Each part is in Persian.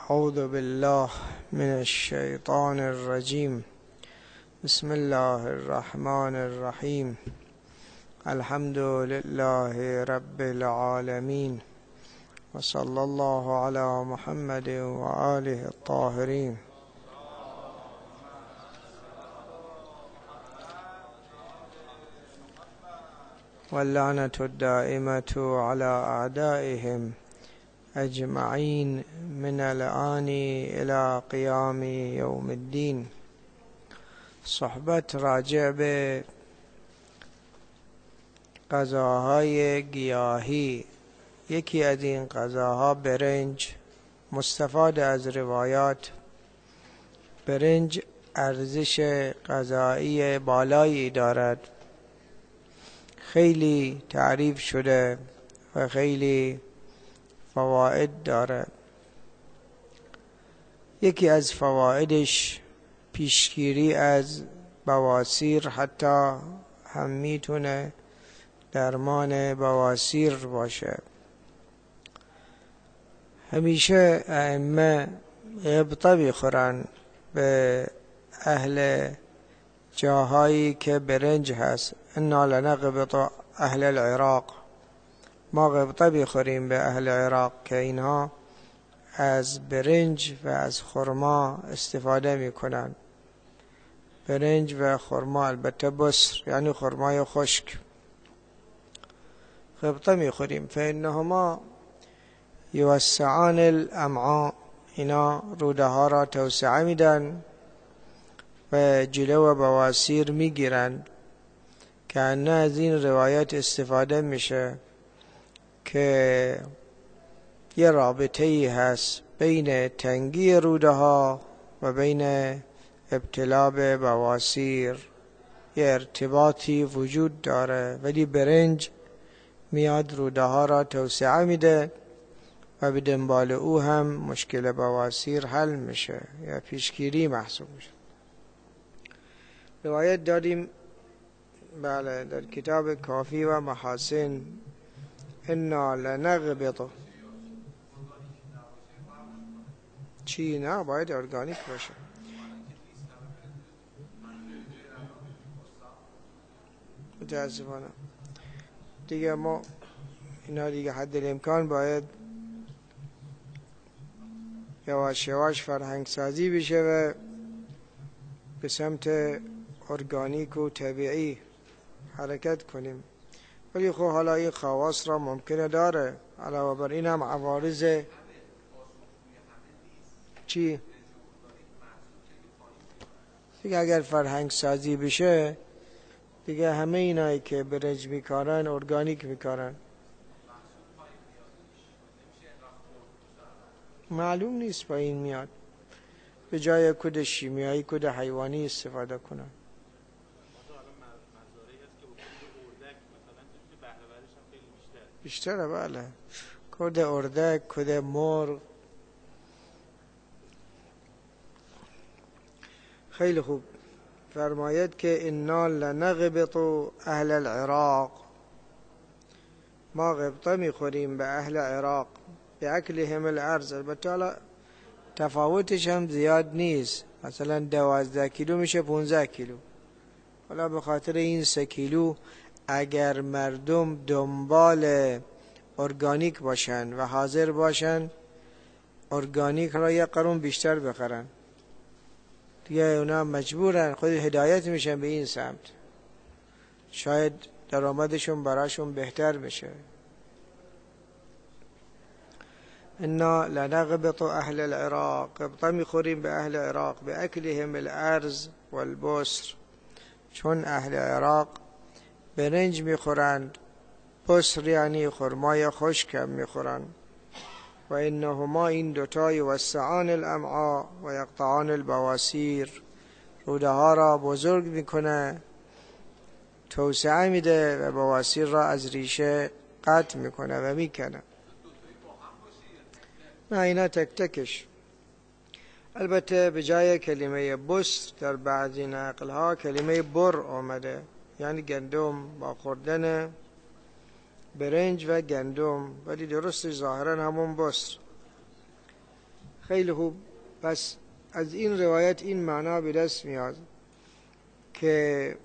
أعوذ بالله من الشيطان الرجيم. بسم الله الرحمن الرحيم. الحمد لله رب العالمين، وصلى الله على محمد وآله الطاهرين. واللعنة الدائمة على أعدائهم أجمعين من الآن إلى قيام يوم الدين. صحبت راجع به غذاهای گیاهی. یکی از این غذاها برنج. مستفاد از روایات، برنج ارزش غذایی بالایی دارد، خیلی تعریف شده و خیلی فواید دارد. یکی از فوایدش پیشگیری از بواسیر، حتی هم میتونه درمان بواسیر باشه. همیشه ائمه غبطه میخورن به اهل جاهایی که برنج هست. انا لنغبط اهل العراق، ما غبطه میخوریم به اهل عراق که اینها از برنج و از خرما استفاده میکنن. برنج و خرما، البته بسر یعنی خرمای خشک، غبطه میخوریم. فانهما یوسعان الامعاء، اینا روده ها را توسعه میدن و جلو بواسیر میگیرند. که نه از این روایت استفاده میشه که یه رابطه ای هست بین تنگی روده ها و بین ابتلا به بواسیر، یه ارتباطی وجود داره. ولی برنج میاد روده ها را توسعه میده و به دنبال او هم مشکل بواسیر حل میشه یا پیشگیری محسوب میشه. روایت داریم بله در کتاب کافی و محاسن، انا لنغبط. چی؟ نه، باید ارگانیک باشه. متاسفانه دیگه ما اینا دیگه حد الامکان باید یواش یواش فرهنگ سازی بشه و به سمت ارگانیک و طبیعی حرکت کنیم. ولی خب حالا این خواص را ممکنه داره. علاوه بر این هم عوارض چی؟ دیگه اگر فرهنگ سازی بشه دیگه همه اینایی که برنج میکارن ارگانیک میکارن. معلوم نیست با این میاد به جای کد شیمیایی کد حیوانی استفاده کنن. بیشتره بله، کد اردک، کد مرغ. خیلی خوب. فرماید که انا لنغبط اهل العراق، ما غبطه میخوریم به اهل عراق به اکلهم الارز. البته حالا تفاوتش هم زیاد نیست، مثلا 12 کیلو میشه 15 کیلو. حالا به خاطر این 3 کیلو اگر مردم دنبال ارگانیک باشن و حاضر باشن ارگانیک را یک قرون بیشتر بخرن، دیگه اونا مجبورن، خود هدایت میشن به این سمت، شاید درآمدشون براشون بهتر میشه. انا لنغبط اهل العراق، غبطه میخوریم به اهل عراق به اکلهم الارز والبسر، چون اهل عراق برنج میخورند، بسر یعنی خرمای خشک هم میخورند. و انهما، این دوتا، یوسعان الامعاء و یقطعان البواسیر، روده ها را بزرگ میکنه، توسعه میده و بواسیر را از ریشه قطع میکنه و میکنه. نه اینا تک تکش. البته به جای کلمه بسر در بعضی نقل ها کلمه بر آمده، یعنی گندم با خوردن برنج و گندم، ولی درستش ظاهرا همون بسر. خیلی خوب. پس از این روایت این معنا به دست میاد که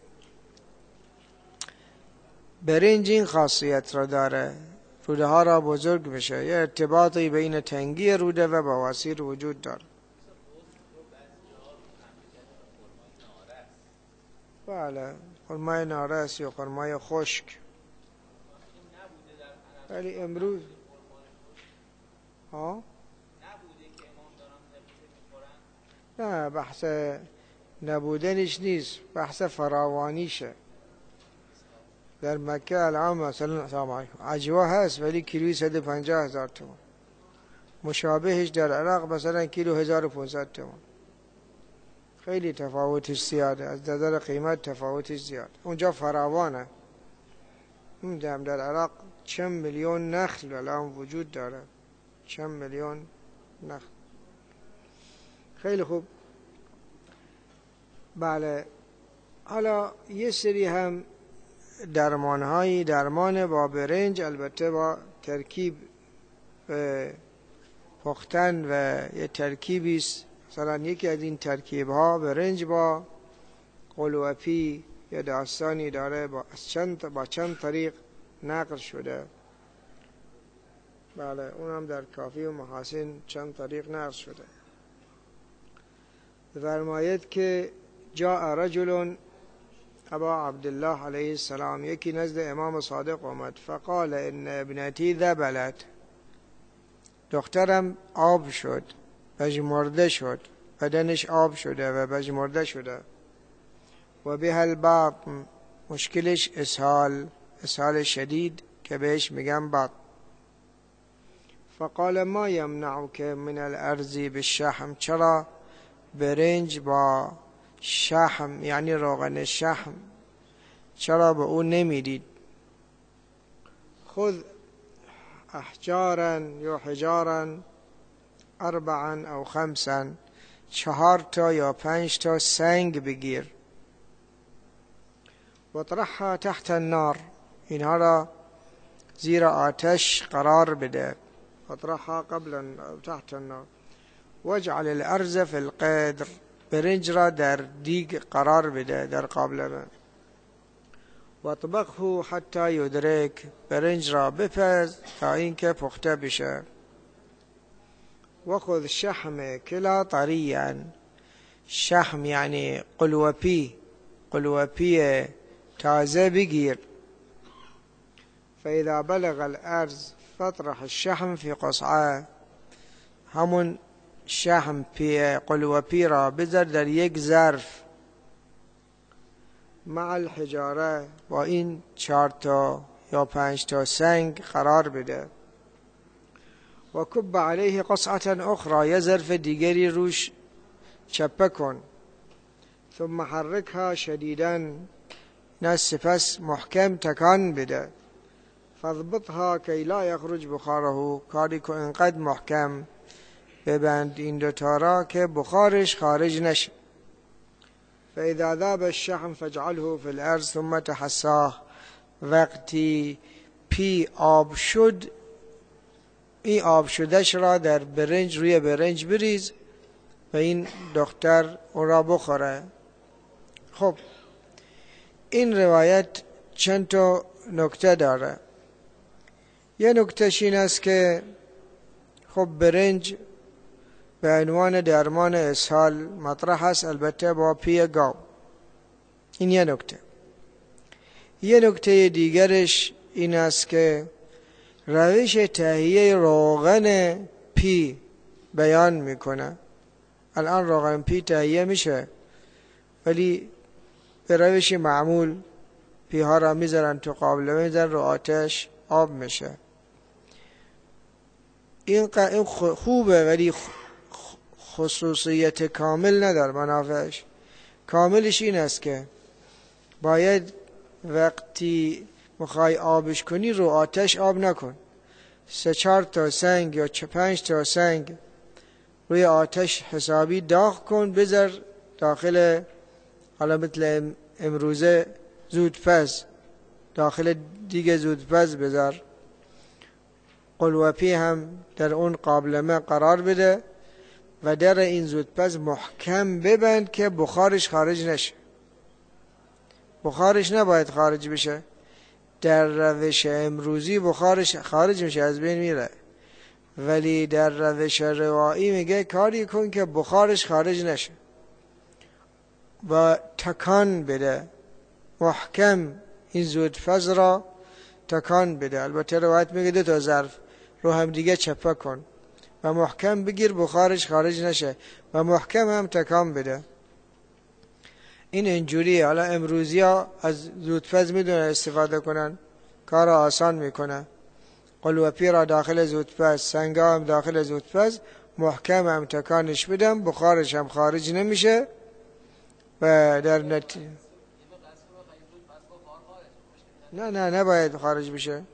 برنج این خاصیت را داره، روده ها را بزرگ بشه. یه ارتباطی بین تنگی روده و بواسیر وجود داره. بله، خرمای نارس یا خرمای خشک. ولی امروز نه، بحث نبودنش نیست، بحث فراوانیشه. در مکه الان مثلا عجوا هست ولی کیلوی 150,000 تومان. مشابهش در عراق مثلا کیلو 1500 تومان. خیلی تفاوتش زیاده، از نظر قیمت تفاوتش زیاد. اونجا فراوانه. میدونم در عراق چند میلیون نخل الان وجود داره، چند میلیون نخل. خیلی خوب. بله، حالا یه سری هم درمان با برنج، البته با ترکیب پختن و یه ترکیبی است. مثلا یکی از این ترکیب ها برنج با قلوپی یه داستانی داره، با چند طریق نقل شده. بله، اونم در کافی و محاسن چند طریق نقل شده. فرماید که جاء رجل ابا عبدالله علیه السلام، یکی نزد امام صادق آمد، فقال ان ابنتی ذبلت، دخترم آب شد، پژمرده شد، بدنش آب شده و پژمرده شده. و به البطن، مشکلش اسهال شدید که بهش میگم بطن. فقال ما یمنعک من الارز بالشحم، چرا برنج با شحم یعنی روغن شحم چرا به او نمیدید؟ خذ احجارا یا حجارا 4 او 5، 4 تا یا 5 تا سنگ بگیر. وطرحها تحت النار، اینها را زیر آتش قرار بده. وطرحها قبل تحت النار. واجعل الارز فی القدر، برنج را در دیگ قرار بده، در قابلمه. واطبخه حتی یدرک، برنج را بپز تا اینکه پخته بشه. وخذ شحم کلا طریا، شحم یعنی قلوپی تازه بگیر. فاذا بلغ الارز فاطرح الشحم في قصعه، همون شحم قلوپی را بذار در یک ظرف. مع الحجاره، با این 4 تا یا 5 تا سنگ قرار بده. و کب علیه قصعه اخرى، یه ظرف دیگری روش چپه کن. ثم حرکها شدیداً، سپس محکم تکان بده. فاضبطها کی لا یخرج بخاره، کاری که اینقدر محکم ببند این دوتا را که بخارش خارج نشه. فاذا ذاب الشحم فاجعله في الارز ثم تحساه، وقتی پی آب شد این آب شدهش را در برنج، روی برنج بریز و این دختر اون را بخوره. خب این روایت چند تا نکته داره. یه نکتهش این است که خب برنج به عنوان درمان اسهال مطرح است، البته با پی گاو. این یه نکته. یه نکته دیگرش این است که روش تهیه روغن پی بیان میکنه. الان روغن پی تهیه میشه ولی به روش معمول پیها را میذارن تو قابلمه، میذارن رو آتش، آب میشه. این خوبه ولی خصوصیت کامل نداره. منافعش کاملش این است که باید وقتی مخوای آبش کنی رو آتش آب نکن. 3-4 تا سنگ یا 5 تا سنگ روی آتش حسابی داغ کن، بذار داخل، حالا مثل امروزه زودپز، داخل دیگه زودپز بذار. قلوپی هم در اون قابلمه قرار بده و در این زودپز محکم ببند که بخارش خارج نشه. بخارش نباید خارج بشه. در روش امروزی بخارش خارج میشه، از بین میره، ولی در روش روایی میگه کاری کن که بخارش خارج نشه و تکان بده، محکم این زودپز را تکان بده. البته روایت میگه 2 تا ظرف رو هم دیگه چپه کن و محکم بگیر بخارش خارج نشه و محکم هم تکان بده. این اینجوریه. حالا امروزی ها از زودپز میدونن استفاده کنن، کار آسان میکنه. قلوپی را داخل زودپز، سنگا هم داخل زودپز، محکم هم تکانش بدم، بخارش هم خارج نمیشه و در نه نباید خارج بشه.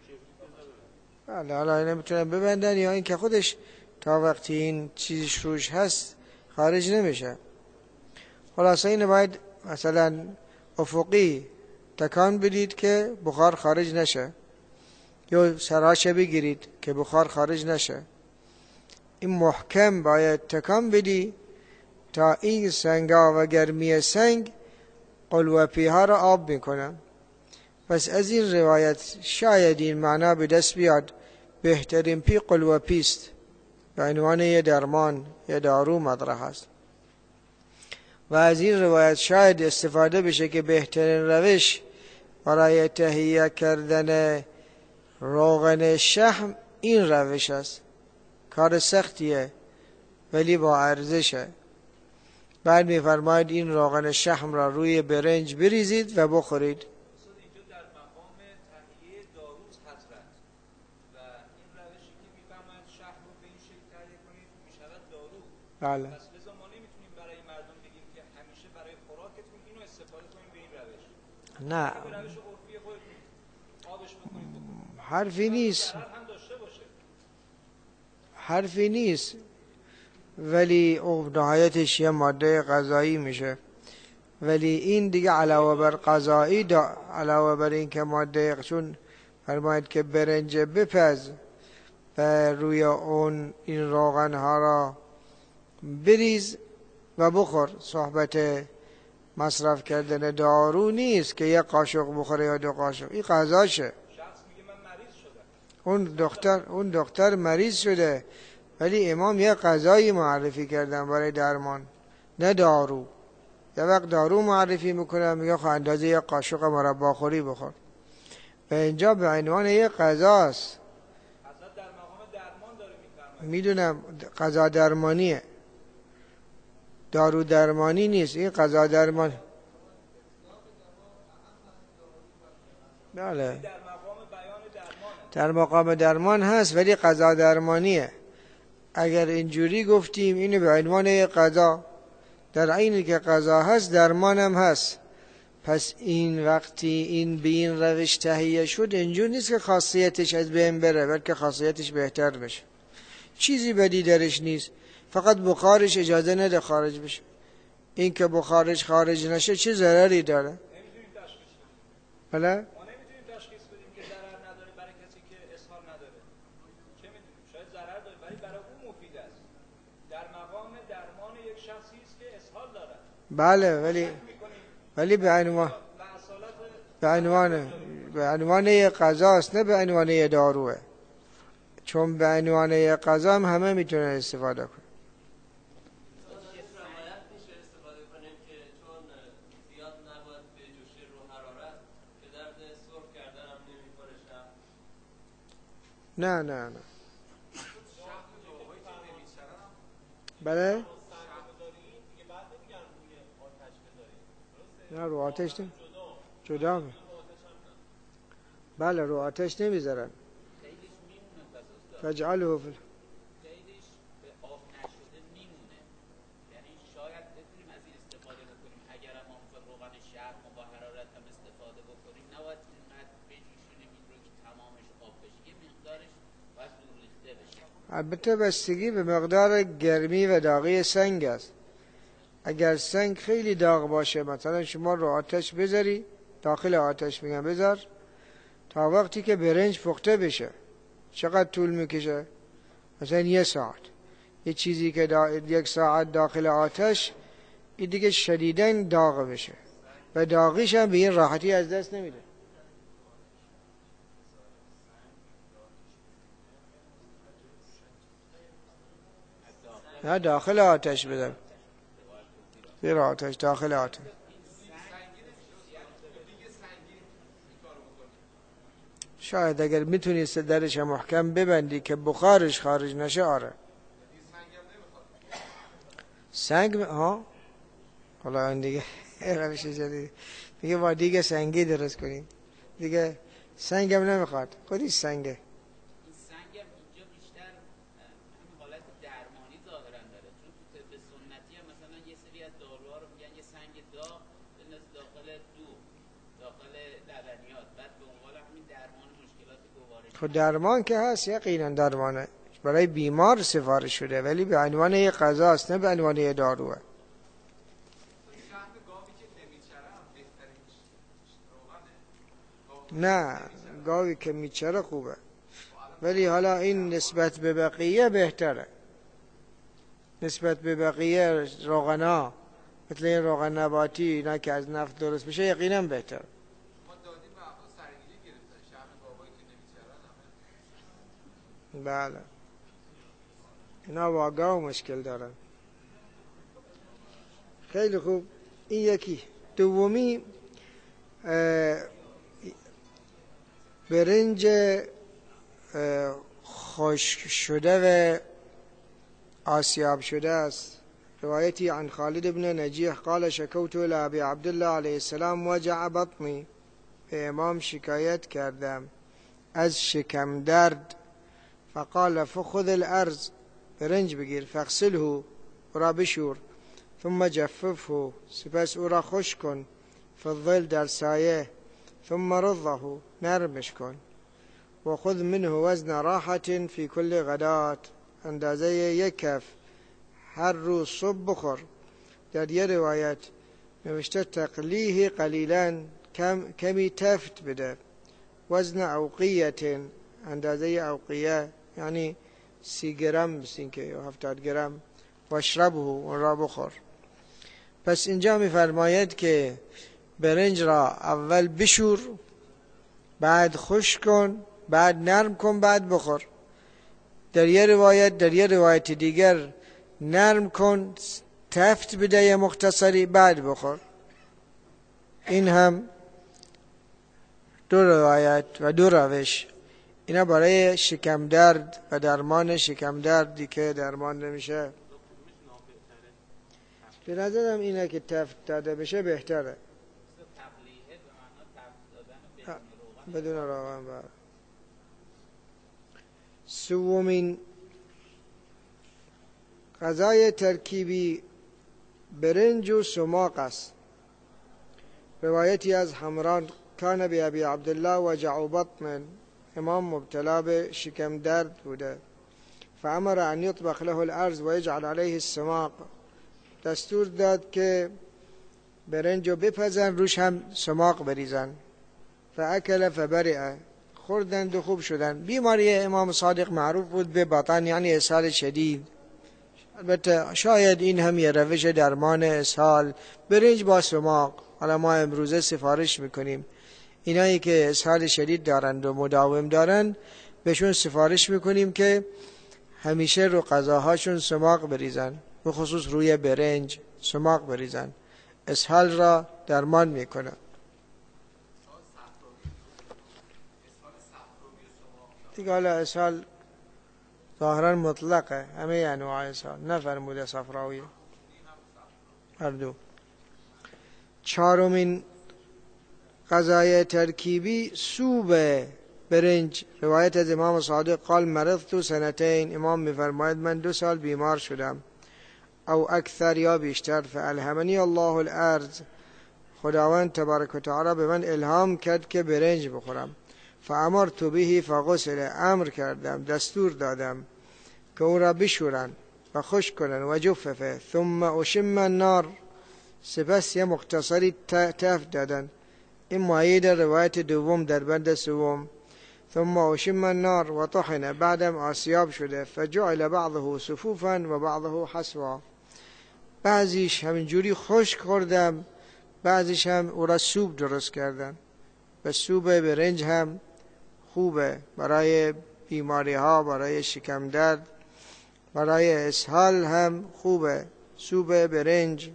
حالا نمیتونن ببندن یا این که خودش تا وقتی این چیزش روش هست خارج نمیشه. خلاصه این باید مثلا افقی تکان بدید که بخار خارج نشه، یا سراشه بگیرید که بخار خارج نشه. این محکم باید تکان بدی تا این سنگا و گرمی سنگ قلوپی ها را آب میکنن. پس از این روایت شاید این معنا به دست بیاد بهترین پی قلوپی است، به عنوان یه درمان، یه دارو مطرح است. و از این روایت شاید استفاده بشه که بهترین روش برای تهیه کردن روغن شحم این روش است. کار سختیه ولی با ارزشه. بعد می‌فرماید این روغن شحم را روی برنج بریزید و بخورید. بله. پس لذا ما نمیتونیم برای مردم بگیم که همیشه برای خوراکتون اینو استفاده کنیم به این روش. نه. به روش عرفی خودتون آبش بکنید. حرفی نیست. هم داشته باشه. حرفی نیست. ولی نهایتش یه ماده غذایی میشه. ولی این دیگه علاوه بر غذایی، علاوه بر این که ماده، چون فرماید که برنج بپز و روی اون این روغن ها را بریز و بخور. صحبت مصرف کردن دارو نیست که یک قاشق بخوره یا 2 قاشق. این غذاشه. شخص میگه من مریض شدم. اون دکتر مریض شده، ولی امام یک غذایی معرفی کردن برای درمان، نه دارو. یه وقت دارو معرفی میکنه میگه خب اندازه یک قاشق مرباخوری بخور. و اینجا به عنوان یک غذاست. حضرت در مقام درمان داره میفرماید. میدونم غذا درمانیه، دارو درمانی نیست. این غذا درمان. بله. در مقام درمان هست ولی غذا درمانیه. اگر اینجوری گفتیم اینو به عنوان یک غذا، در عین که غذا هست درمان هم هست. پس این وقتی این به این روش تهیه شد اینجور نیست که خاصیتش از بین بره، بلکه خاصیتش بهتر بشه. چیزی بدی درش نیست، فقط بخارش اجازه نده خارج بشه. این که بخارش خارج نشه چه ضرری داره؟ نمیتونیم تشخیص بدیم. بله؟ ما نمیتونیم تشخیص بدیم که ضرر نداره برای کسی که اسهال نداره. چه میدونیم؟ شاید ضرر داره ولی برای اون مفید است. در مقام درمان یک شخصی است که اسهال داره. بله، ولی به عنوان یک غذاست، نه به عنوان یک داروه. چون به عنوان یک غذا هم همه میتونن استفاده کنن. نه بله؟ نه رو آتش نه جدا. بله رو آتش نمیذارن. فجعله خیلیش به آب نشده میمونه. یعنی شاید بتونیم از این استفاده بکنیم. اگر هم موقع روغن شحم و با حرارت هم استفاده بکنیم نباید اینقدر بجوشونیم این رو که تمامش آب بشه. یه مقدارش باید دور ریخته بشه. البته بستگی به مقدار گرمی و داغی سنگ است. اگر سنگ خیلی داغ باشه، مثلا شما رو آتش بذاری، داخل آتش میگم بذار تا وقتی که برنج پخته بشه، چقدر طول میکشه؟ مثلا 1 ساعت. یه چیزی که 1 ساعت داخل آتش این دیگه شدیداً داغ بشه و داغیش هم به این راحتی از دست نمیده. نه داخل آتش بدم، زیر آتش، داخل آتش. شاید اگر میتونی درش محکم ببندی که بخارش خارج نشه. آره سنگ ها حالا این دیگه روش جدید میگه با دیگه سنگی درست کنیم دیگه. سنگم نمیخواد، خودش سنگه. این سنگ هم اینجا بیشتر همین حالت درمانی ظاهرا داره، چون تو طب سنتی هم مثلا یه سری از داروها رو میگن یه سنگ داغ بنداز داخل داخل لبنیات، بعد به عنوان همین درمان مشکلات گوارش. خب درمان که هست، یقینا درمانه، برای بیمار سفارش شده ولی به عنوان یه غذاست، نه به عنوان یه داروه. نه گاوی که میچره خوبه، ولی حالا این نسبت به بقیه بهتره، نسبت به بقیه روغنا مثل این روغن نباتی اینا که از نفت درست میشه یقینا بهتر. بله اینا با گاو مشکل دارن. خیلی خوب، این یکی. دومی برنج خشک شده و آسیاب شده است. روایتی عن خالد بن نجیح قال شکوت الى ابی عبدالله علیه السلام وجع بطنی، به امام شکایت کردم از شکم درد. فقال فخذ الارز، برنج بگیر، فاغسله، او را بشور، ثم جففه، سپس او را خشک کن، فی الظل، در سایه، ثم رضه، نرمش کن، و خذ منه وزن راحة فی کل غدات، اندازه 1 کف هر روز صبح بخور. در یه روایت نوشته تقلیه قلیلا، کمی تفت بده، وزن اوقیه، اندازه اوقیه یعنی 30 گرم بسین که 70 گرم، و اشربه، اون را بخور. پس اینجا میفرماید که برنج را اول بشور، بعد خشک کن، بعد نرم کن، بعد بخور. در یه روایت دیگر نرم کن، تفت بده یه مختصری، بعد بخور. این هم 2 روایت و 2 روش. اینا برای شکم درد و درمان شکم دردی که درمان نمیشه. به نظرم اینه که تفت داده بشه بهتره، بدون روغن. سومین غذای ترکیبی برنج و سماق است. روایتی از حمران کان بی ابی عبدالله وجع بطن، امام مبتلا به شکم درد بوده. فامر ان یطبخ له الارز و یجعل علیه السماق، دستور داد که برنجو بپزن، روش هم سماق بریزن. فاکل فبرئ، خوردند و خوب شدن. بیماری امام صادق معروف بود به بطن، یعنی اسهال شدید. البته شاید این هم یه روش درمان اسهال، برنج با سماق. حالا ما امروزه سفارش میکنیم اینایی که اسهال شدید دارند و مداوم دارند، بهشون سفارش میکنیم که همیشه رو غذاهاشون سماق بریزن، به خصوص روی برنج سماق بریزن، اسهال را درمان میکنه. دیگه حالا اسهال ظاهرا مطلقه، همه انواع اسهال، نفرموده صفراوی، هر دو. 4مین غذای ترکیبی سوب برنج. روایت از امام صادق قال مرضت 2 امام میفرماید من 2 سال بیمار شدم، او اکثر یا بیشتر. فالهمنی الله الارز، خداوند تبارک و تعالی به من الهام کرد که برنج بخورم. فامرت به فغسل، امر کردم، دستور دادم که او را بشورن و خشک کنن، و جففه، ثم اشم النار، سپس یه مختصری تفت دادن. این مایه در روایت دوم در بند 3. ثم اشم النار و طحن، بعدم آسیاب شده، فجعل بعضه صفوفا و بعضه حسوا، بعضیش همینجوری خشک خوردم، بعضیش هم او را سوپ درست کردن. و سوپ برنج هم خوبه برای بیماری ها، برای شکم درد، برای اسهال هم خوبه سوپ برنج.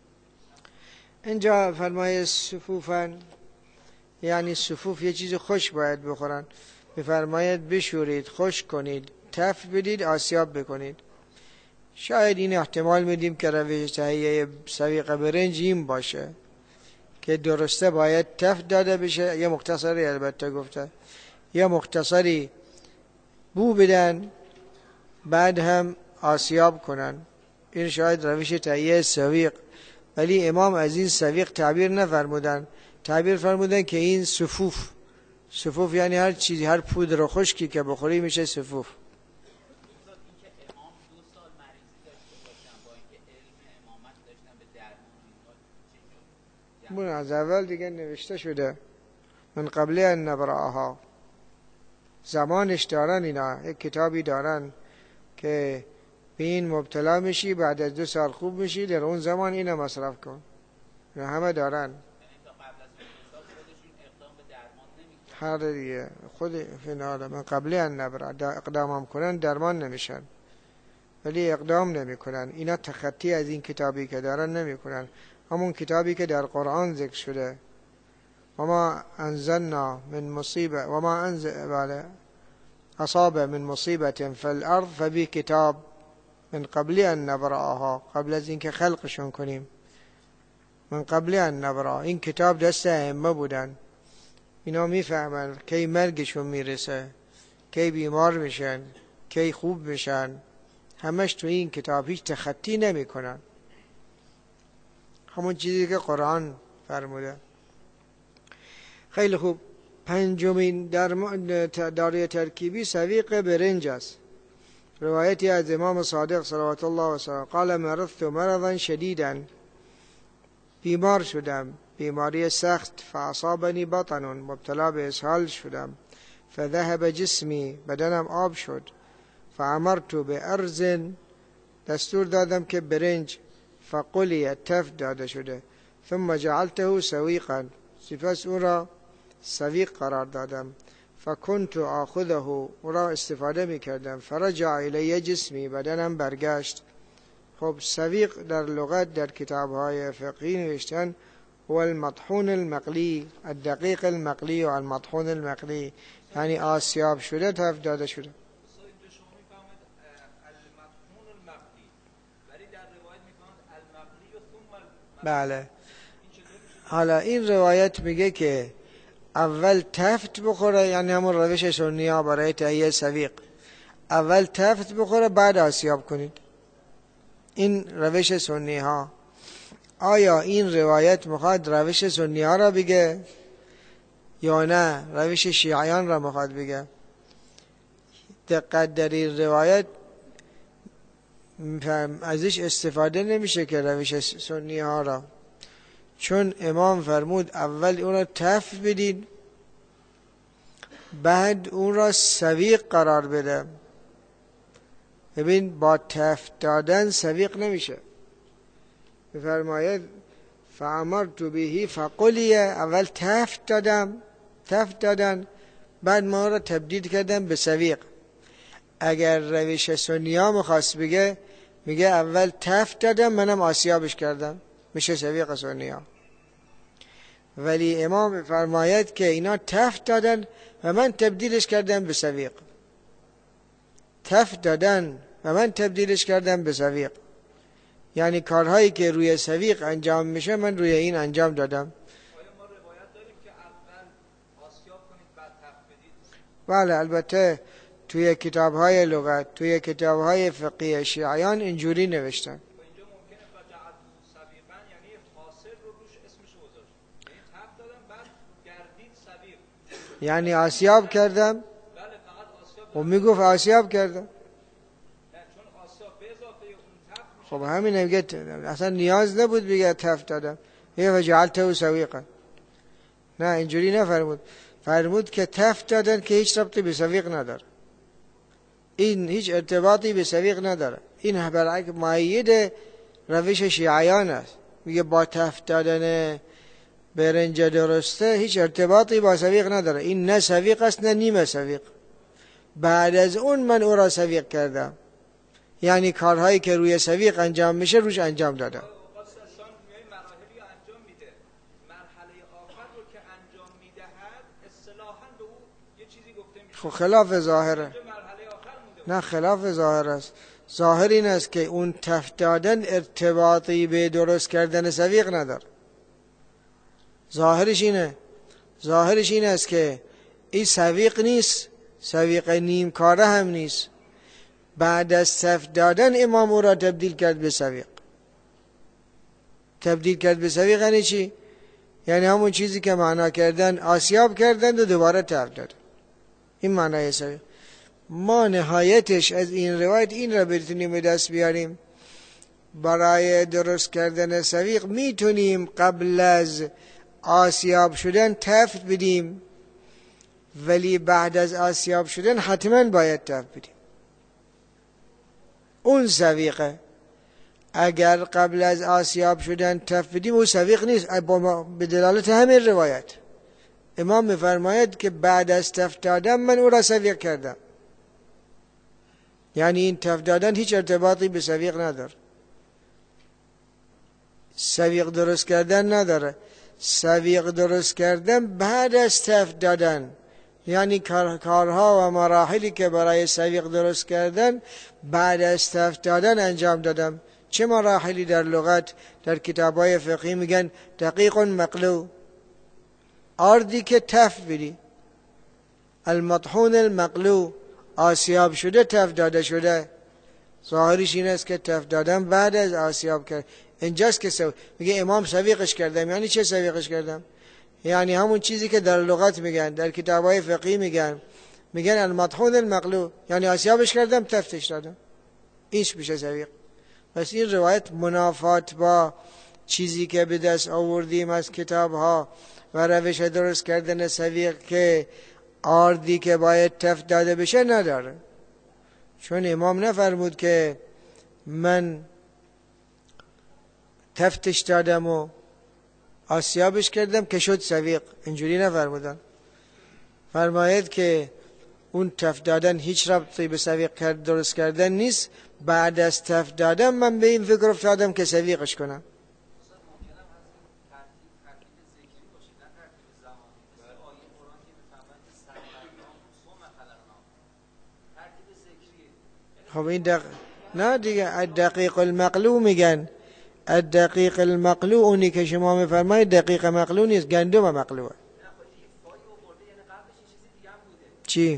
اینجا فرمای صفوفن، یعنی صفوف یه چیز خوش باید بخورن، میفرماید بشورید، خشک کنید، تفت بدید، آسیاب بکنید. شاید این احتمال میدیم که روش تهیه سویق برنج این باشه که درسته باید تفت داده بشه، یه مختصری البته گفته، یه مختصری بو بدن بعد هم آسیاب کنن. این شاید روش تهیه سویق، ولی امام از این سویق تعبیر نفرمودن، تعبیر فرمودن که این صفوف. صفوف یعنی هر چیزی، هر پودر و خشکی که بخوری میشه صفوف. من از اول دیگه نوشته شده من قبل ان نبرأها، زمانش دارن، اینا یک کتابی دارن که به این مبتلا میشی بعد از 2 سال خوب میشی، در اون زمان اینو مصرف کن. اینا همه دارن. هر دیگه خود فینال من قبل ان نبرأ اقدامم کنن درمان نمیشن، ولی اقدام نمیکنن. اینا تخطی از این کتابی که دارن نمیکنن، همون کتابی که در قرآن ذکر شده و ما انزلنا من مصیبه و ما انزل اصاب من مصیبه فی الارض فبی کتاب من قبل ان نبرأها، قبل از اینکه خلقشون کنیم. من قبل ان نبرأ، این کتاب دست ائمه بودن، اینا میفهمن کی مرگشون میرسه، کی بیمار میشن، کی خوب میشن، همش تو این کتاب، هیچ تخطی نمیکنن. همون چیزی که قرآن فرموده. خیلی خوب. 5مین داروی ترکیبی سویق برنج است. روایتی از امام صادق صلوات الله و سلامه قال مرضت مرضا شدیدا، بیمار شدم بیماری سخت، فاصابنی بطن، مبتلا به اسهال شدم، فذهب جسمی، بدنم آب شد، فامرت بارز، دستور دادم که برنج، فقلی تفت داده شده، ثم جعلته سویقا، سپس او را سویق قرار دادم، فکنت آخذه، او را استفاده می کردم، فرجع الی جسمی، بدنم برگشت. خب سویق در لغت در کتاب‌های فقهی نوشتن هو المطحون المقلی، الدقیق المقلی و المطحون المقلی، یعنی آسیاب شده، تفت داده شده. بله. حالا این روایت میگه که اول تفت بخوره، یعنی همون روش سنی ها برای تهیه سویق، اول تفت بخوره بعد آسیاب کنید. این روش سنی ها. آیا این روایت میخواد روش سنی ها را بگه یا نه روش شیعیان را میخواد بگه؟ دقت در این روایت ازش استفاده نمیشه که روش سنی ها را، چون امام فرمود اول اون را تفت بدید بعد اون را سویق قرار بده. ببین با تفت دادن سویق نمیشه. بفرماید فامرت به فقلی، اول تفت دادن بعد ما را تبدیل کردن به سویق. اگر روش سنی ها میخواست بگه، میگه اول تفت دادم منم آسیابش کردم، میشه سویق سنی ها. ولی امام فرماید که اینا تفت دادن و من تبدیلش کردم به سویق. تفت دادن و من تبدیلش کردم به سویق، یعنی کارهایی که روی سویق انجام میشه من روی این انجام دادم. آیا ما روایت داریم که اول آسیاب کنید بعد تفت بدید؟ بله، البته توی کتاب‌های لغت، توی کتاب‌های فقهی شیعیان اینجوری نوشتن. اینجا ممکنه فجعت سویقا یعنی فاصل رو روش اسمش گذاشت، یعنی تفت دادم بعد گردید سویق، یعنی آسیاب کردم. بله فقط آسیاب و میگفت آسیاب کردم. نه، چون آسیاب به اضافه اون تفت. خب همین میگه اصلا نیاز نبود بگه تفت دادم، میگه فجعلته سویقا. نه اینجوری نفرمود. فرمود که تفت دادن که هیچ ربطی به سویق نداره، این هیچ ارتباطی به سویق نداره. این برعکس مؤید روش شیعیان است، میگه با تفت دادن برنج درسته هیچ ارتباطی با سویق نداره، این نه سویق است نه نیمه سویق. بعد از اون من او را سویق کردم، یعنی کارهایی که روی سویق انجام میشه روش انجام دادم. مراحلی انجام میده، مرحله آخر رو که انجام میدهد اصطلاحاً به او یه چیزی گفته میشه. خب خلاف ظاهره. نه خلاف ظاهر است. ظاهر این است که اون تفت دادن ارتباطی به درست کردن سویق نداره. ظاهرش این است که این سویق نیست، سویق نیم کاره هم نیست. بعد از تفت دادن امام او را تبدیل کرد به سویق. تبدیل کرد به سویق یعنی چی؟ یعنی همون چیزی که معنا کردن آسیاب کردند و دوباره تفت دادن. این معنای سویق. ما نهایتش از این روایت این را بتونیم به دست بیاریم، برای درست کردن سویق میتونیم قبل از آسیاب شدن تفت بدیم، ولی بعد از آسیاب شدن حتما باید تفت بدیم. اون سویقه. اگر قبل از آسیاب شدن تفت بدیم اون سویق نیست، به دلالت همین روایت امام میفرماید که بعد از تفت دادن من او را سویق کردم، یعنی این تفت دادن هیچ ارتباطی به سویق نداره، سویق درست کردن نداره. سویق درست کردن بعد از تفت دادن، یعنی کارها و مراحلی که برای سویق درست کردن بعد از تفت دادن انجام دادم. چه مراحلی در لغت در کتابای فقهی میگن دقیق مقلو، آردی که تفت بدی، المطحون المقلو، آسیاب شده تفت داده شده. ظاهرش این است که تفت دادن بعد از آسیاب کرد. اینجاست که میگه امام سویقش کردم. یعنی چه سویقش کردم؟ یعنی همون چیزی که در لغت میگن، در کتابای فقهی میگن المطحون المقلو، یعنی آسیابش کردم تفتش دادم، اینش میشه سویق. پس این روایت منافات با چیزی که به دست آوردیم از کتابها و روش درست کردن سویق که آردی که باید تفت داده بشه نداره. چون امام نفرمود که من تفتش دادم و آسیابش کردم که شد سویق، اینجوری نفرمودن. فرماید که اون تفت دادن هیچ ربطی به سویق درست کردن نیست، بعد از تفت دادن من به این فکر افتادم که سویقش کنم. خب این نه دیگه الدقیق المقلو میگن. الدقیق المقلو اونی که شما میفرمایید دقیق مقلو نیست، گندم مقلوه. چی؟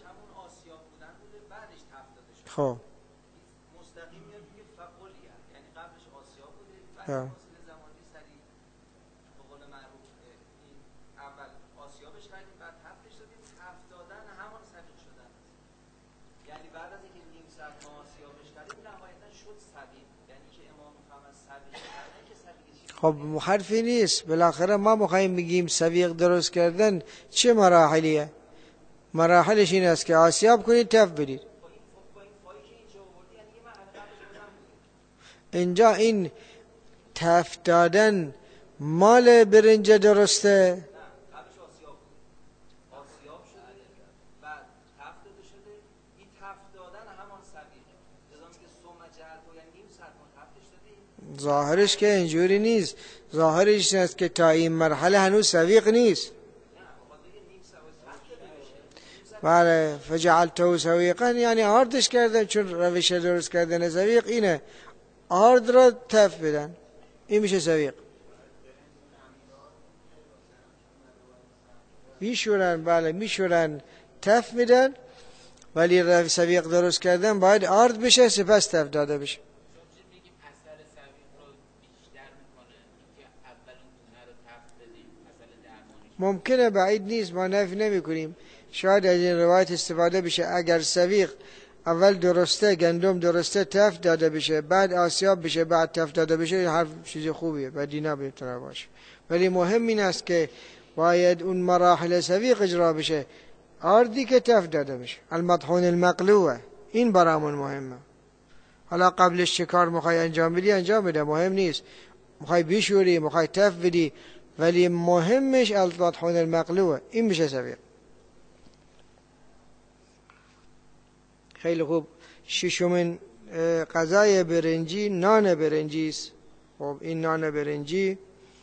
خب مستقیم میاد میگه فقولیه، یعنی قبلش آسیا بوده، بعد فاصله زمانی سریع به قول معروف این اول آسیابش کردیم بعد تفتش دادیم، تفت دادن همان سویق شدن، یعنی بعد از اینکه نیم ساعت ما آسیابش کردیم نهایتا شد سویق، یعنی که امام محمد سویق کردن که سویق. خب حرفی نیست، بالاخره ما میخوایم بگیم سویق درست کردن چه مراحلیه؟ مراحلش این است که آسیاب کنید تفت بدید. اینجا این تفت دادن مال برنج درسته؟ قبلش آسیاب شده بعد تفت داده شده، این تفت دادن همان سویقه. لذا میگه ثم جعلته، یعنی نیم ساعت ما تفتش دادیم. ظاهرش که اینجوری نیست، ظاهرش است که تا این مرحله هنوز سویق نیست. بله فجعلته سویقا، یعنی آردش کردن، چون روش درست کردن سویق اینه آرد را تفت بدن، این میشه سویق. میشورن، بله میشورن تفت میدن، ولی سویق درست کردن باید آرد بشه سپس تفت داده بشه. ممکنه، بعید نیست، ما نفی نمی کنیم، شاید از این روایت استفاده بشه. اگر سویق اول درسته، گندم درسته تفت داده بشه، بعد آسیاب بشه، بعد تفت داده بشه، هر چیز خوبیه، بدی نمیتونه باشه. ولی مهم این است که باید اون مراحل سویق اجرا بشه. آردی که تف داده بشه، المطحون المقلوه، این برامون مهمه. حالا قبلش چه کار میخوای انجام بدی انجام بده، مهم نیست. میخوای بشوری، میخوای تف بدی، ولی مهمش المطحون المقلوه، این میشه سویق. خیلی خوب. ششمین غذای برنجی نان برنجی است. خب این نان برنجی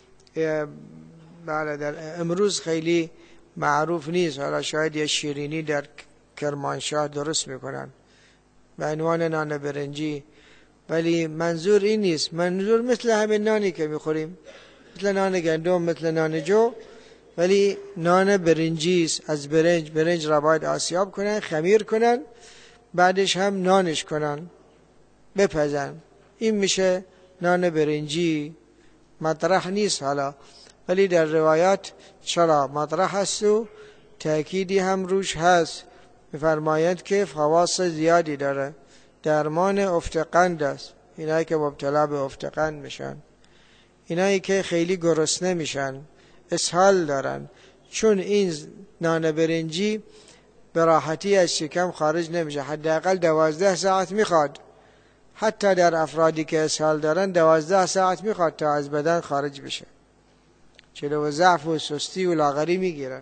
بله در امروز خیلی معروف نیست. حالا شاید یه شیرینی در کرمانشاه درست میکنن به عنوان نان برنجی، ولی منظور این نیست. منظور مثل همین نانی که میخوریم، مثل نان گندم، مثل نان جو، ولی نان برنجی است. از برنج را باید آسیاب کنن، خمیر کنن، بعدش هم نانش کنن، بپزن. این میشه نان برنجی. مطرح نیست حالا، ولی در روایات چرا مطرح هست و تأکیدی هم روش هست. میفرمایند که خواص زیادی داره، درمان افتقند است. اینایی که مبتلا به افتقند میشن، اینایی که خیلی گرسنه میشن، اسهال دارن، چون این نان برنجی به راحتی از شکم خارج نمیشه، حداقل 12 ساعت میخواد. حتی در افرادی که اسهال دارن 12 ساعت میخواد تا از بدن خارج بشه، چلو و ضعف و سستی و لاغری میگیرن.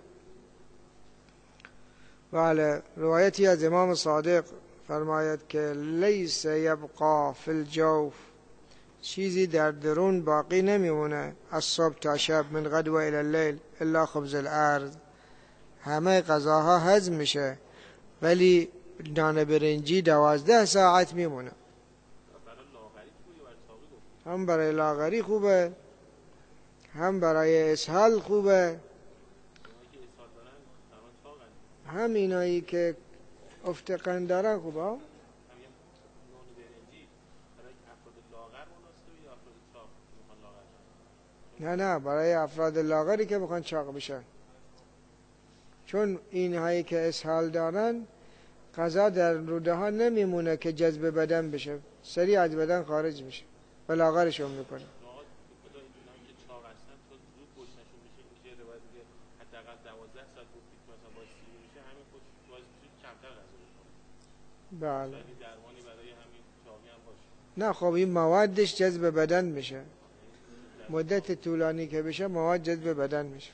بله، روایتی از امام صادق فرماید که لیس یبقا فی الجوف، چیزی در درون باقی نمیمونه از صبح تا شب، من غد و الی اللیل الا خبز الارض. همه غذاها هضم میشه، ولی نان برنجی 12 ساعت میمونه. هم برای لاغری خوبه، هم برای اسهال خوبه. هم اینایی که افتقان دارن خوبه. نه برای افراد لاغری که بخوان چاق بشن، چون اینهایی که اسهال دارن غذا در روده ها نمیمونه که جذب بدن بشه، سریع از بدن خارج میشه و لاغرشون میکنه. بله. نه خب این موادش جذب بدن میشه، مدت طولانی که بشه مواد جذب بدن میشه.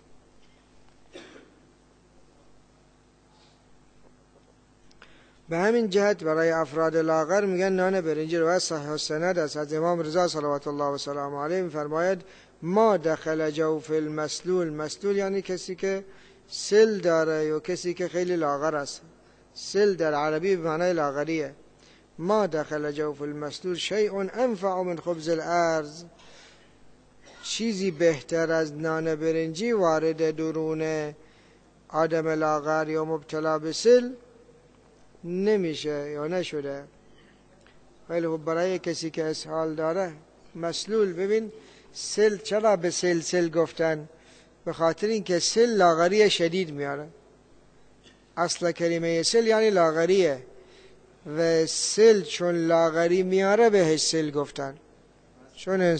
به همین جهت برای افراد لاغر میگن نان برنجی. روایت صحیح السند است از امام رضا صلوات الله و سلام علیه میفرماید ما دخل جوف المسلول. مسلول یعنی کسی که سل داره یا کسی که خیلی لاغر است. سل در عربی به معنای لاغریه. ما دخل جوف المسلول شیء انفع من خبز الارض، چیزی بهتر از نان برنجی وارد درون آدم لاغر یا مبتلا به سل نمیشه یا نشده. ولی برای کسی که اسهال داره مسلول، ببین سل چرا به سل گفتن؟ به خاطر اینکه سل لاغری شدید میاره. اصل کلمه سل یعنی لاغریه و سل چون لاغری میاره بهش سل گفتن. چون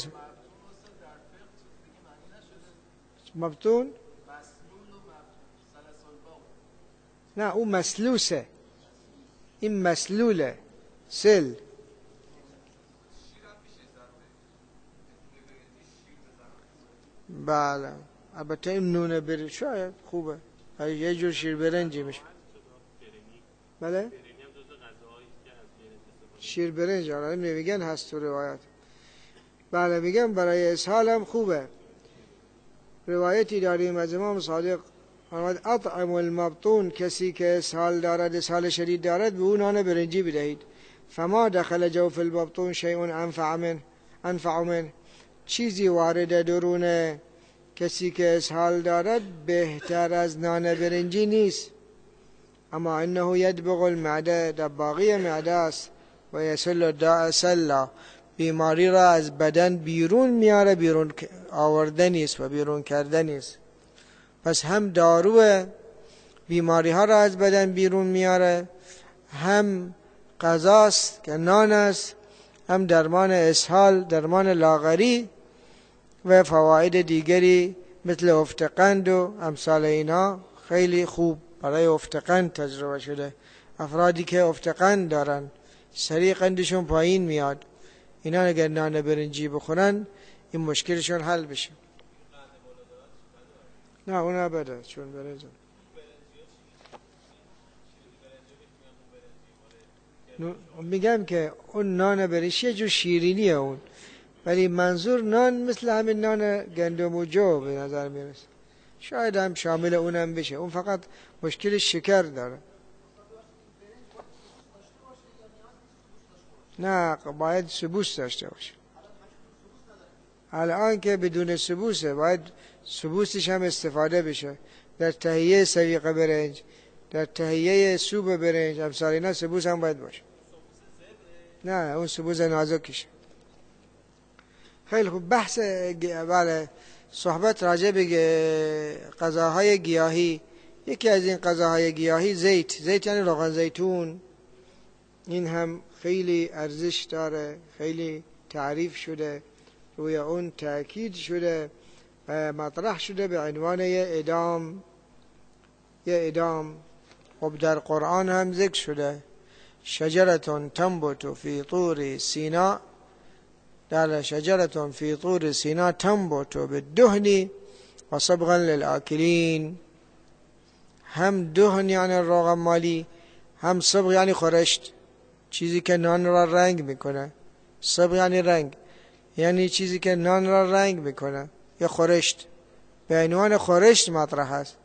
مبتون نه اون مسلوسه، این مسلوله سل. بله البته این نون برنج شاید خوبه، یه جور شیر برنجی میشه. بله شیر برنج آره میگن هست تو روایت. بله میگن برای اسهال هم خوبه. روایتی داریم از امام صادق فرمود اطعم المبطون، کسی که اسهال دارد، اسهال شدید دارد، به اون نان برنجی بدهید. فما دخل جوف المبطون شیء انفع من، چیزی وارد درون کسی که اسهال دارد بهتر از نان برنجی نیست. اما انه یدبغ المعده، دباغی معده است، و یسل الداء سلا، بیماری را از بدن بیرون میاره، بیرون آورده نیست و بیرون کرده نیست. پس هم دارو بیماری ها را از بدن بیرون میاره، هم غذاست که نان است، هم درمان اسهال، درمان لاغری و فواید دیگری مثل افتقند و امثال اینا خیلی خوب برای افتقند تجربه شده. افرادی که افتقند دارن سریع قندشون پایین میاد، اینا اگر نان برنجی بخورن این مشکلشون حل بشه. نه اون بده، چون برنج میگم که اون نان برنجی یه جور شیرینیه اون، ولی منظور نان مثل همین نان گندم و جو به نظر میرسه. شاید هم شامل اونم بشه، اون فقط مشکل شکر داره. نه باید سبوس داشته باشه. الان که بدون سبوسه، باید سبوسش هم استفاده بشه در تهیه سویق برنج، در تهیه سوپ برنج، امثال اینا سبوس هم باید باشه. نه اون سبوس نازکشه. خیلی خوب. بحث بله صحبت راجع به غذاهای گیاهی. یکی از این غذاهای گیاهی زیت یعنی روغن زیتون، این هم خیلی ارزش داره، خیلی تعریف شده، روی اون تأکید شده و مطرح شده به عنوان یه ادام. خب در قرآن هم ذکر شده شجرتون تنبت فی طور سینا، در شجرتون فی طور سینا تنبت بالدهن و صبغا للآکلین. هم دهن یعنی روغن مالی، هم صبغ یعنی خورشت، چیزی که نان را رنگ میکنه. صبغ یعنی رنگ، یعنی چیزی که نان را رنگ میکنه، یا خورشت، به عنوان خورشت مطرح است.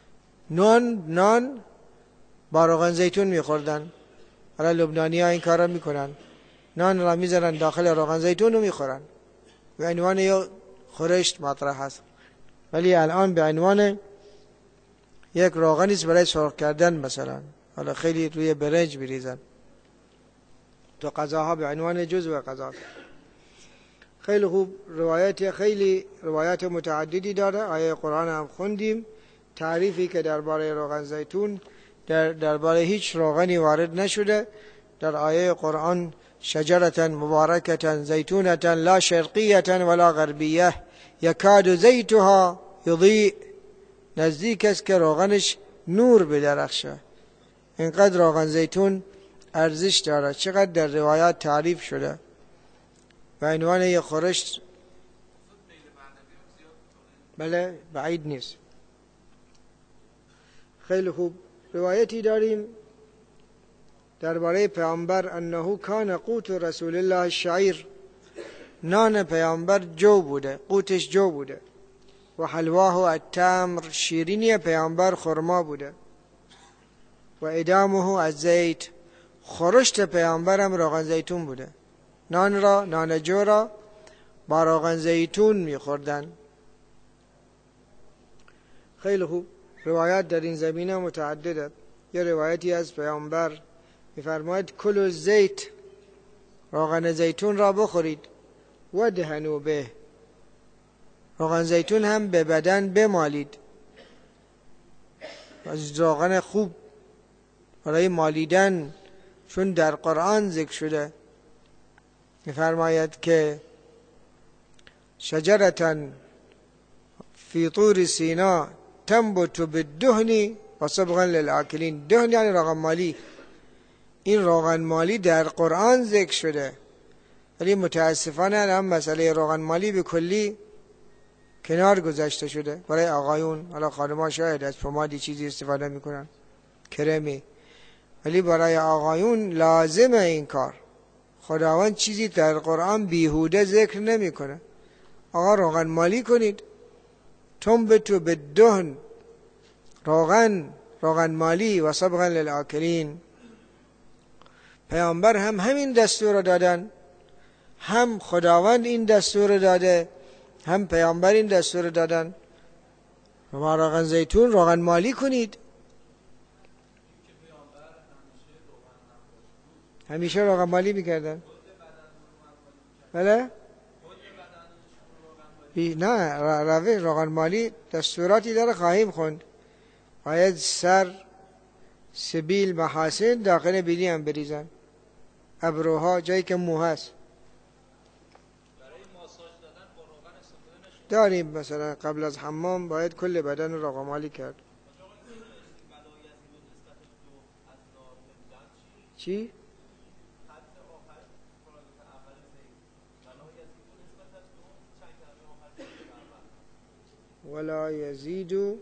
نان با روغن زیتون میخوردن، حالا لبنانی ها این کار را میکنن، نان را میذارن داخل روغن زیتون رو میخورن، به عنوان یا خورشت مطرح است. ولی الان به عنوان یک روغنی است برای سرخ کردن مثلا، حالا خیلی روی برنج میریزن تو غذاها به عنوان جزء غذا. خیلی خوب. خیلی روایات متعددی داره. آیه قرآن هم خوندیم، تعریفی که درباره روغن زیتون درباره هیچ روغنی وارد نشده. در آیه قرآن شجرة مبارکة زیتونة لا شرقیة ولا غربیة یکاد زیتها یضیء، نزدیک است که روغنش نور بدرخشه. اینقدر روغن زیتون ارزش داره، چقدر در روایات تعریف شده و عنوان یک خورشت. بله بعید نیست. خیلی خوب. روایتی داریم درباره پیامبر انه کان قوت رسول الله الشعیر، نان پیامبر جو بوده، قوتش جو بوده. و حلواه التمر، شیرینی پیامبر خرما بوده. و ادامه از زیت، خورشت پیامبرم روغن زیتون بوده. نان جو را با روغن زیتون میخوردن. خیلی خوب. روایات در این زمینه متعدده. یه روایتی از پیامبر میفرماید کلوا زیت، روغن زیتون را بخورید، و دهنوا به، روغن زیتون هم به بدن بمالید. از روغن خوب برای مالیدن، چون در قرآن ذکر شده، میفرماید که شجرة فی طور سینا تنبت بالدهن و صبغا للآکلین. دهن یعنی روغن مالی. این روغن مالی در قرآن ذکر شده، ولی متاسفانه هم مسئله روغن مالی به کلی کنار گذاشته شده. برای آقایون، حالا خانم‌ها شاید از پمادی چیزی استفاده میکنن، کرمی، ولی برای آقایون لازمه این کار. خداوند چیزی در قرآن بیهوده ذکر نمیکنه. آقا روغن مالی کنید، تنبتو بالدهن، روغن مالی و صبغا للآکلین. پیامبر هم همین دستور رو دادن، هم خداوند این دستور داده، هم پیامبر این دستور دادن. و روغن زیتون روغن مالی کنید. همیشه روغن مالی میکردن. بله؟ نه روش روغن مالی دستوراتی داره، خواهیم خوند. باید سر، سبیل، محاسن داخل بینی هم بریزن، ابروها، جایی که مو هست. برای ماساژ دادن با روغن استفاده نشه؟ داریم مثلا قبل از حمام باید کل بدن رو روغنمالی کرد. چی؟ ولا يزيد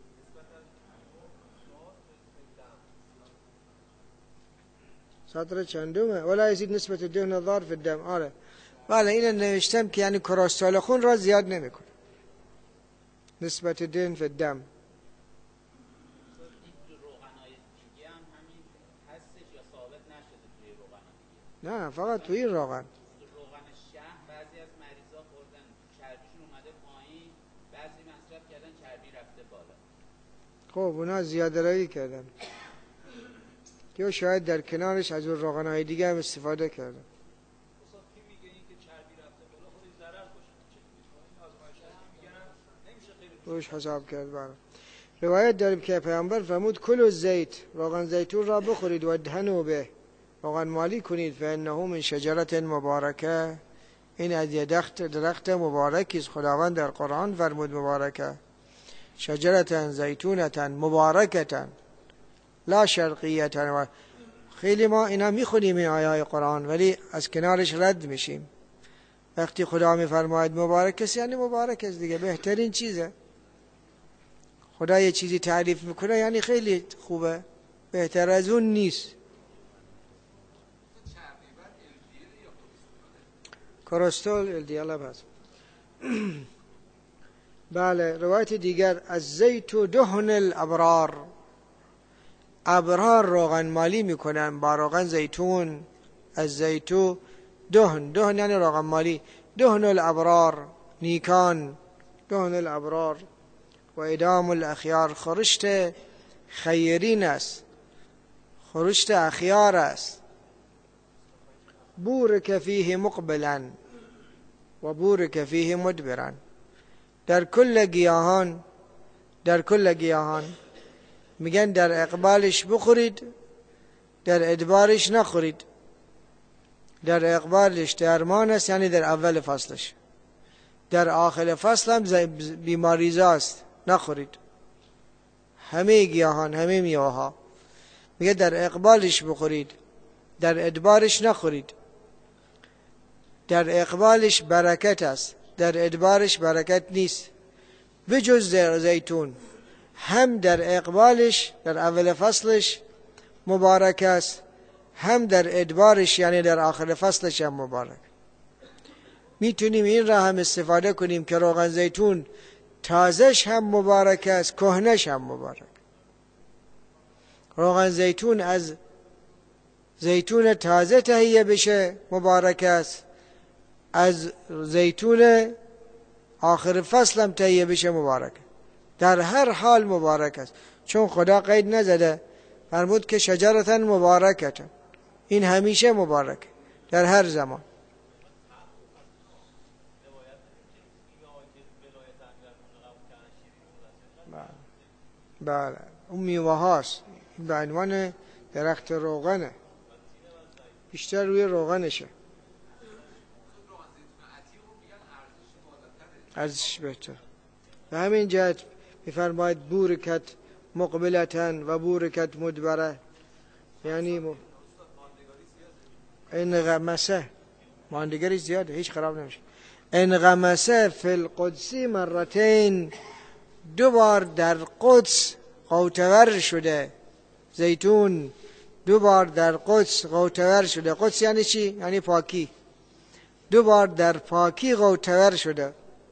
سطر چندمه ولا يزيد نسبة الدهن الضار في الدم. آره بله اینو نوشتم که یعنی کلسترول خون را زیاد نمیکنه. نسبت الدهن في الدم. نه فقط توی این روغن. روغن شهر بعضی از مریضا خوردن چربیشون اومده پایین، بعضی مصرف کردن چربی رفته بالا. خب اونا زیاده روی کردن یا شاید در کنارش از اون روغن‌های دیگه هم استفاده کردن. اصلا کی میگه این که چربی رفته بالا خودش ضرر باشه؟ چه این آزمایش‌ها میگن نمیشه خیلی روش حساب کرد. بله روایت داریم که پیامبر فرمود کل زیت، روغن زیتون را بخورید و دهنوا به، روغن مالی کنید، فانه من شجرة مبارکه، این از یه درخت مبارکی است. خداوند در قرآن فرمود مبارکه، شجرة زیتونة مبارکة لا شرقیة. خیلی ما اینا میخونیم این آیه قرآن ولی از کنارش رد میشیم. وقتی خدا میفرماید مبارک است یعنی مبارک است دیگه، بهترین چیزه. خدا یه چیزی تعریف میکنه یعنی خیلی خوبه، بهتر از اون نیست. کلسترول LDL هست. بله روایت دیگر از زیت و دهن الابرار، ابرار روغن مالی میکنن با روغن زیتون. از زیتو دهن یعنی روغن مالی، دهن الابرار نیکان، دهن الابرار و ادام الاخیار، خورشت خیرین است، خورشت اخیار است. بورک فیه مقبلا و بورک فیه مدبرا، در کل گیاهان میگن در اقبالش بخورید، در ادبارش نخورید. در اقبالش درمان است یعنی در اول فصلش، در آخر فصل هم بیماریزاست نخورید. همه گیاهان، همه میوه‌ها میگه در اقبالش بخورید، در ادبارش نخورید. در اقبالش برکت است، در ادبارش برکت نیست. بجز زیتون، هم در اقبالش در اول فصلش مبارک است، هم در ادبارش یعنی در آخر فصلش هم مبارک. میتونیم این را هم استفاده کنیم که روغن زیتون تازهش هم مبارک است، کهنش هم مبارک. روغن زیتون از زیتون تازه تهیه بشه مبارک است، از زیتون آخر فصل هم تهیه بشه مبارک. در هر حال مبارک است، چون خدا قید نزده، فرمود که شجرة مبارکة، این همیشه مبارک در هر زمان. بله اون میوه هاست، به عنوان درخت روغنه، بیشتر روی روغنشه، ارزش بهتر. به همین جهت میفرماید بورکت مقبلتن و بورکت مدبره، یعنی این غمسه ماندگری زیاده، هیچ خراب نمیشه. این غمسه فی القدسی مرتين، دو بار در قدس قوتور شده. زیتون دو بار در قدس قوتور شده. قدس یعنی چی؟ یعنی پاکی. دو بار در پاکی قوتور شده.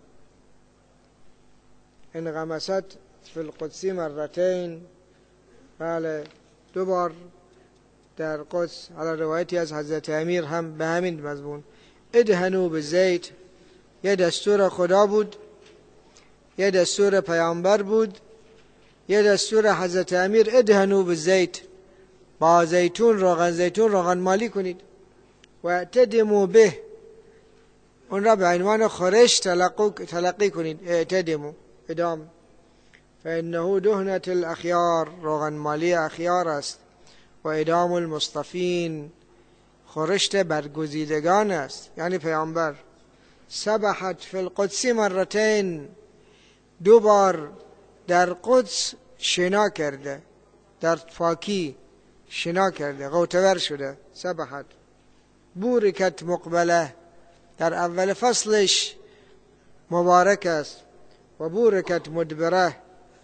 این غمست فی القدسی مرتين، بله دو بار در قدس. على روایتی از حضرت امیر هم به همین مضمون. ادهنوا بالزیت، یه دستور خدا بود، یه دستور پیامبر بود، یه دستور حضرت امیر. ادهنوا بالزیت، با زیتون روغن مالی کنید. و اعتدموا به، اون را به عنوان خورش تلقی کنید. اعتدموا ادام، فانه دهنة الاخیار، روغن مالی اخیار است. و ادام المصطفین، خورشت برگزیدگان است، یعنی پیامبر. سبحت فی القدس مرتين، 2 بار در قدس شنا کرده، در پاکی شنا کرده، غوطه‌ور شده. سبحت. بورکت مقبله، در اول فصلش مبارک است، و بورکت مدبره،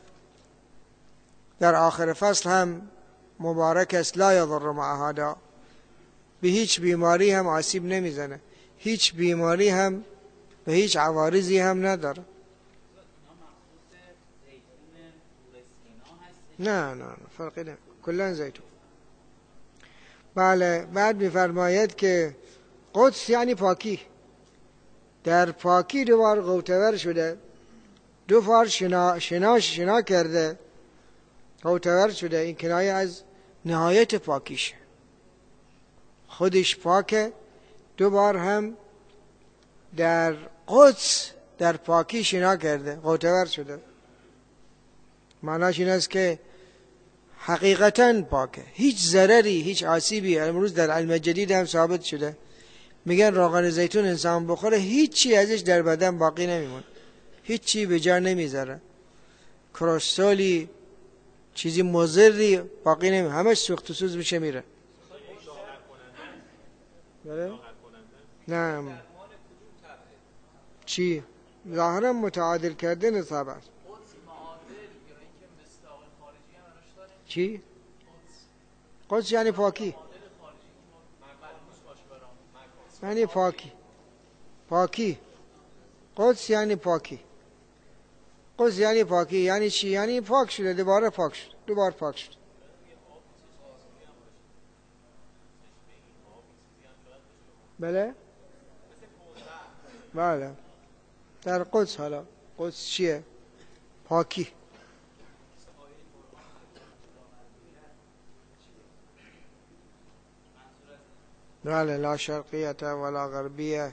در آخر فصل هم مبارک است. لا یضر معها داء، به هیچ بیماری هم آسیب نمیزنه، هیچ بیماری هم به هیچ عوارضی هم نداره. نه فرقی نه، کلا زیتون. بله. بعد میفرماید که قدس یعنی پاکی، در پاکی 2 بار غوطه‌ور شده، 2 بار شنا کرده، غوطه‌ور شده. این کنایه از نهایت پاکیشه، خودش پاکه. 2 بار هم در قدس در پاکی شنا کرده، غوطه‌ور شده. معناش این است که حقیقتاً پاکه، هیچ ضرری، هیچ آسیبی. امروز در علم جدید هم ثابت شده، میگن روغن زیتون انسان بخوره هیچی ازش در بدن باقی نمیمونه، هیچی به جا نمیذاره، کرستالی چیزی مضری باقی نمیمونه، همش سوخت و سوز میشه میره. نه چی؟ ظاهرا متعادل کردن صحبت. چی؟ قدس یعنی پاکی، یعنی پاکی. قدس یعنی پاکی. قدس یعنی پاکی یعنی چی؟ یعنی پاک شده، 2 بار پاک شد، 2 بار پاک شد. بله بله. در قدس، حالا قدس چیه؟ پاکی. بله. لا شرقیت ولا غربیه،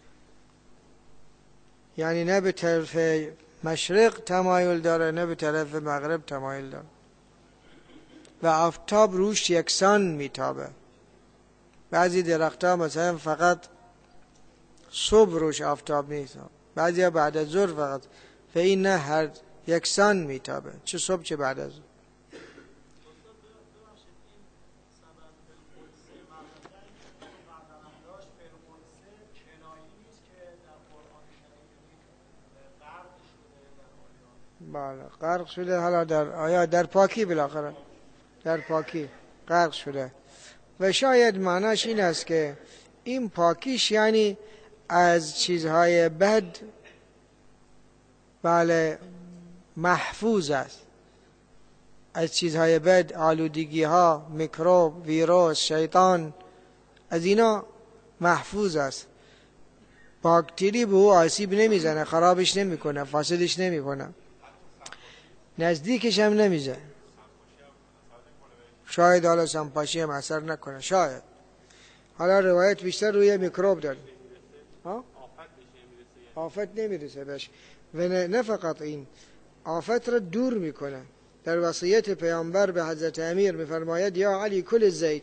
یعنی نه به طرف مشرق تمایل داره نه به طرف مغرب تمایل داره، و آفتاب روش یکسان میتابه. بعضی درختها مثلا فقط صبح روش آفتاب نیست، بعضی بعد از ظهر فقط، و این نه، هر یکسان میتابه، چه صبح چه بعد از ظهر. بله غرق شده. حالا در آیا در پاکی، بالاخره در پاکی غرق شده. و شاید معناش این است که این پاکیش یعنی از چیزهای بد، بله، محفوظ است. از چیزهای بد، آلودگی ها، میکروب، ویروس، شیطان، از اینا محفوظ است. باکتری به او آسیب نمیزنه، خرابش نمیکنه، فاسدش نمیکنه، نزدیکش هم نمیزه. شاید حالا سمپاشی هم اثر نکنه، شاید. حالا روایت بیشتر روی میکروب داره. آفت نمیرسه بهش. و نه فقط این، آفت را دور میکنه. در وصیت پیامبر به حضرت امیر میفرماید یا علی کل زیت،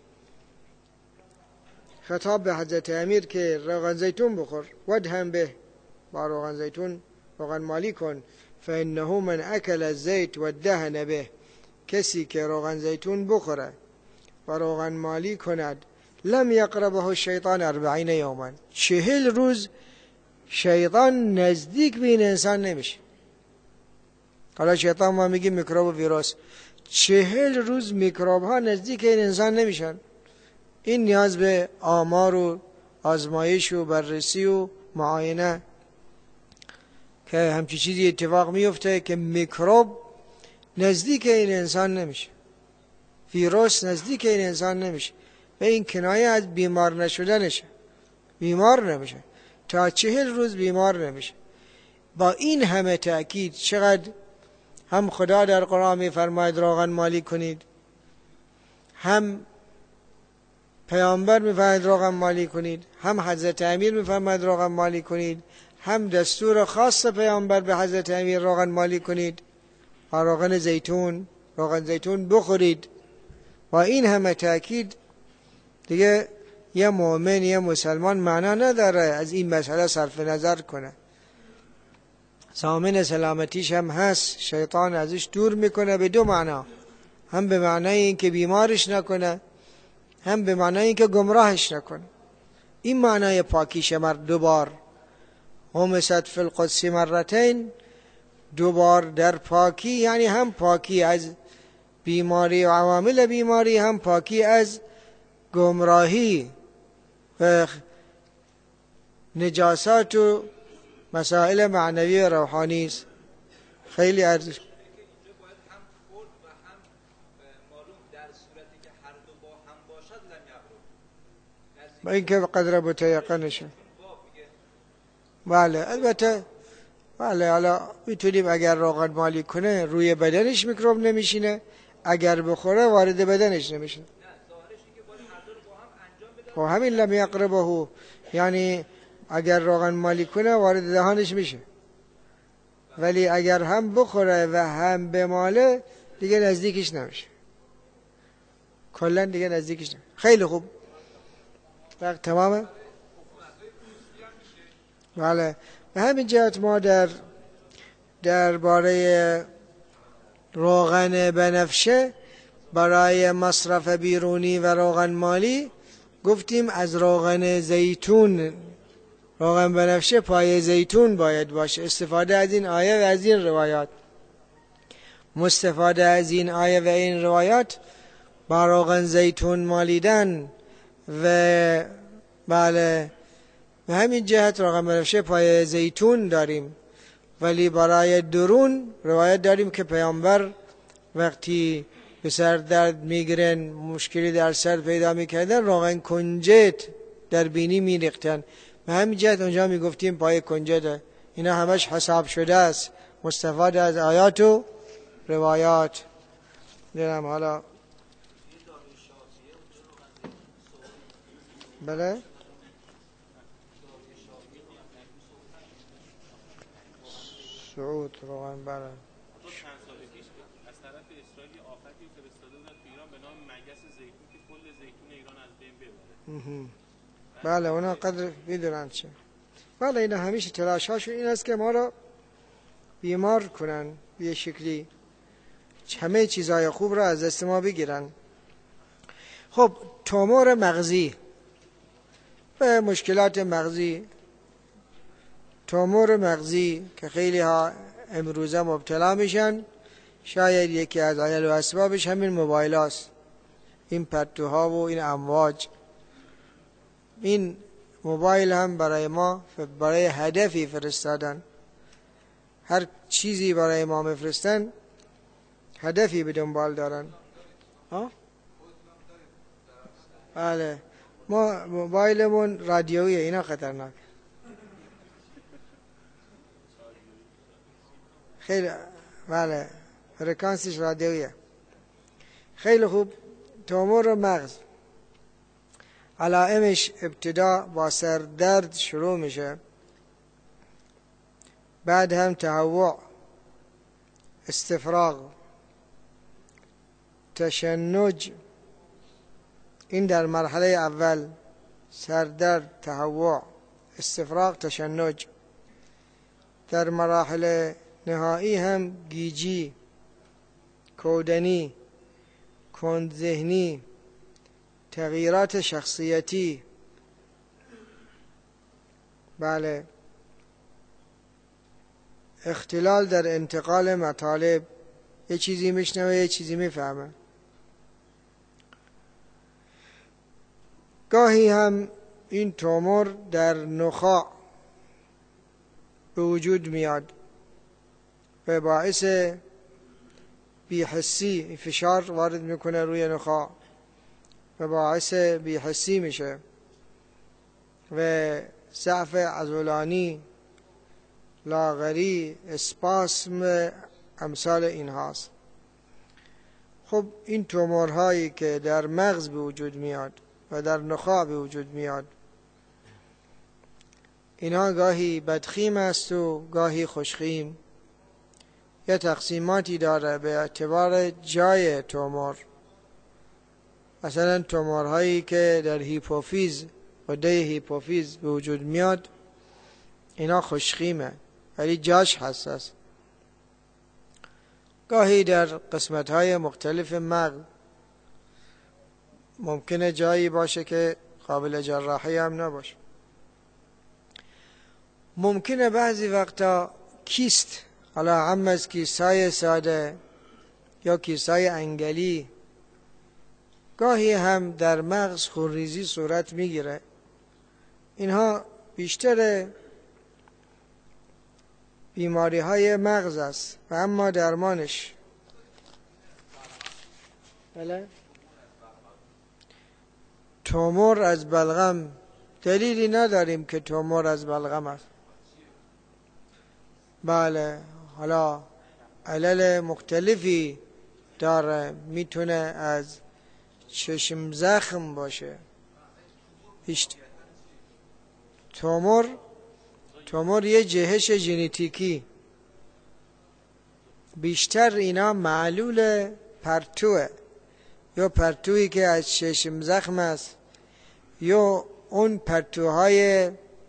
خطاب به حضرت امیر که روغن زیتون بخور، ودهم به، با روغن زیتون روغن مالی کن، فانه من اکل الزیت ودهن به، کسی که روغن زیتون بخوره و روغن مالی کند، لم یقربه الشیطان 40 یوما، 40 روز شیطان نزدیک به این انسان نمیشه. حالا شیطان ما میگیم میکروب و ویروس، 40 روز میکروب ها نزدیک این انسان نمیشن. این نیاز به آمار و آزمایش و بررسی و معاینه که همچی چیزی اتفاق میفته که میکروب نزدیک این انسان نمیشه، ویروس نزدیک این انسان نمیشه. و این کنایه از بیمار نشدنشه، بیمار نمیشه، تا 40 روز بیمار نمیشه. با این همه تأکید چقدر هم خدا در قرآن میفرماید روغن مالی کنید، هم پیامبر میفرماید روغن مالی کنید، هم حضرت امیر میفرماید روغن مالی کنید، هم دستور خاص پیامبر به حضرت امیر روغن مالی کنید و روغن زیتون بخورید. با این همه تأکید دیگه یه مؤمن یه مسلمان معنا نداره از این مسئله صرف نظر کنه. ضامن سلامتیش هم هست، شیطان ازش دور میکنه به دو معنا، هم به معنای اینکه بیمارش نکنه، هم به معنای اینکه گمراهش نکنه. این معنای پاکیشه. دوبار همست فی القدس مرتین، دوبار در پاکی، یعنی هم پاکی از بیماری و عوامل بیماری، هم پاکی از گمراهی و نجاسات و مسائل معنوی و روحانی است. خیلی ارزش اینجا باید هم خرد و هم معلوم در صورتی که هر دو با هم باشد لم یغرب، با اینکه قدر متیقنشه. بله البته بله. حالا میتونیم اگر روغن مالی کنه روی بدنش میکروب نمیشینه، اگر بخوره وارد بدنش نمیشه. خب همین لم یقربه، یعنی اگر روغن مالی کنه وارد دهانش میشه، ولی اگر هم بخوره و هم بماله دیگه نزدیکش نمیشه، کلا دیگه نزدیکش نمیشه. خیلی خوب، وقت تمامه. بله به همین جهت ما درباره روغن بنفشه برای مصرف بیرونی و روغن مالی گفتیم از روغن زیتون، روغن بنفشه پای زیتون باید باشه. استفاده از این آیه و از این روایات، مستفاده از این آیه و این روایات با روغن زیتون مالیدن و بله به همین جهت روغن بنفشه پای زیتون داریم. ولی برای درون روایت داریم که پیامبر وقتی به سر درد میگیرن، مشکلی در سر پیدا میکردن، روغن کنجد در بینی میریختن. به همین جهت اونجا میگفتیم پای کنجد. اینا همش حساب شده است، مستفاده از آیات و روایات. دیدم حالا بله سعود روغن بله چند سال پیش از طرف اسرائیل آفتی فرستاده بودن تو ایران به نام مگس زیتون که کل زیتون ایران از بین ببره. بله اونا قدر میدونن چه. بله اینا همیشه تلاشاشون این است که ما را بیمار کنن، به شکلی همه چیزهای خوب را از دست ما بگیرن. خب تومور مغزی و مشکلات مغزی. تومور مغزی که خیلی ها امروزه مبتلا میشن، شاید یکی از علل و اسبابش همین موبایل هاست، این پرتوها و این امواج. این موبایل هم برای ما برای هدفی فرستادن، هر چیزی برای ما میفرستن هدفی به دنبال دارن. بله ما موبایلمون رادیویه، اینا خطرناک. خیلی بله فرکانسش رادیویه. خیلی خوب. تومور مغز علائمش ابتدا با سردرد شروع میشه، بعد هم تهوع، استفراغ، تشنج. این در مرحله اول، سردرد، تهوع، استفراغ، تشنج. در مراحل نهایی هم گیجی، کودنی، کندذهنی، تغییرات شخصیتی. بله اختلال در انتقال مطالب، یه چیزی میشنوه یه چیزی میفهمه. گاهی هم این تومور در نخاع به وجود میاد و باعث بی‌حسی، فشار وارد میکنه روی نخاع و باعث بی‌حسی میشه و ضعف عضلانی، لاغری، اسپاسم، امثال این هاست. خب این تومورهایی که در مغز به وجود میاد و در نخاع به وجود میاد، اینها گاهی بدخیم است و گاهی خوشخیم. یه تقسیماتی داره به اعتبار جای تومور. مثلا تومورهایی که در هیپوفیز غده هیپوفیز به وجود میاد اینا خوشخیمه ولی جاش حساس. گاهی در قسمت‌های مختلف مغز ممکنه جایی باشه که قابل جراحی هم نباشه. ممکنه بعضی وقتا کیست، حالا هم از کیست‌های ساده یا کیست‌های انگلی، گاهی هم در مغز خونریزی صورت میگیره. اینها بیشتر بیماری های مغز است و اما درمانش بله تومور از بلغم دلیلی نداریم که تومور از بلغم است. بله حالا علل مختلفی داره، میتونه از چشم زخم باشه. تومور یه جهش ژنتیکی، بیشتر اینا معلول پرتوه، یا پرتویی که از چشم زخم است یا اون پرتوهای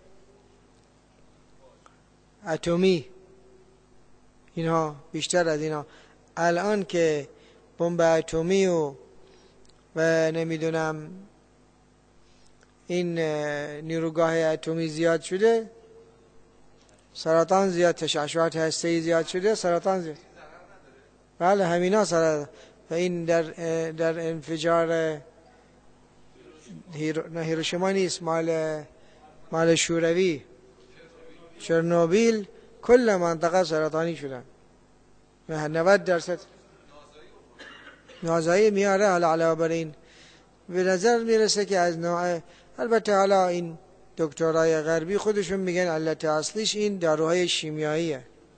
اتمی، اینا بیشتر از اینا. الان که بمب اتمی و نمیدونم این نیروگاه اتمی زیاد شده، سرطان زیاد، تشعشعات هسته‌ای زیاد شده، سرطان زیاد. بله همینا سرطان. و این در انفجار هیروشیما نیست، مال شوروی، چرنوبیل، کل منطقه سرطانی شدن. 90% نازایی میاره. حالا علاوه بر این به نظر میرسه که از نوع، البته حالا این دکترای غربی خودشون میگن علت اصلیش این داروهای شیمیاییه.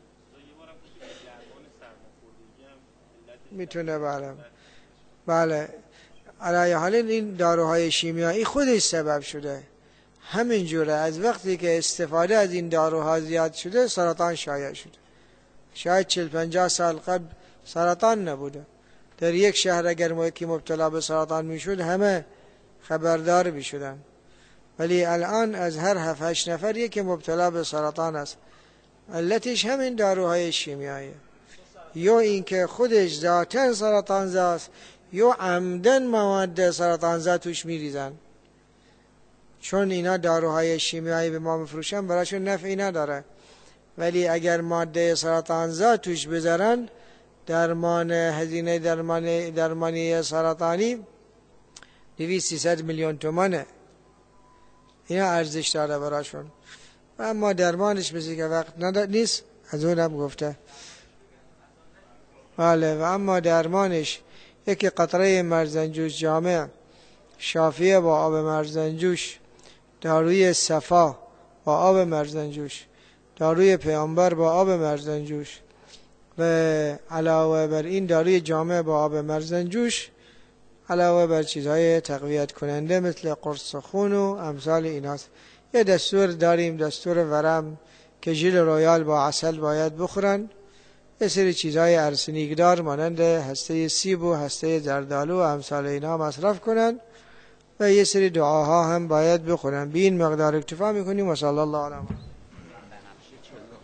میتونه بله علی حال این داروهای شیمیایی خودش سبب شده. همینجوره از وقتی که استفاده از این داروها زیاد شده سرطان شایع شده. شاید 40-50 سال قبل سرطان نبوده. در یک شهر اگر یکی مبتلا به سرطان میشد همه خبردار میشدن، ولی الان از هر 7-8 نفر یکی مبتلا به سرطان است. علتش همین داروهای شیمیایی، یا اینکه خودش ذاتاً سرطان زاست یا عمدن مواد سرطان زا توش میریزن. چون اینا داروهای شیمیایی به ما میفروشن براشون نفعی نداره، ولی اگر ماده سرطان زا توش بذارن هزینه درمانی سرطانی 200-300 میلیون تومانه. اینا ارزش داره براشون. و اما درمانش مثل که وقت نیست، از اونم گفته. بله و اما درمانش یکی قطره مرزنجوش جامع، شافیه با آب مرزنجوش، داروی صفا با آب مرزنجوش، داروی پیامبر با آب مرزنجوش و علاوه بر این داروی جامع با آب مرزنجوش، علاوه بر چیزهای تقویت کننده مثل قرص خون و امثال ایناست. یه دستور داریم، دستور ورم که ژل رویال با عسل باید بخورن. یه سری چیزهای ارسنیکدار مانند هسته سیب و هسته زردآلو و امثال اینا مصرف کنن و یه سری دعاها هم باید بخورن. به این مقدار اکتفا میکنیم و صلی الله علیه و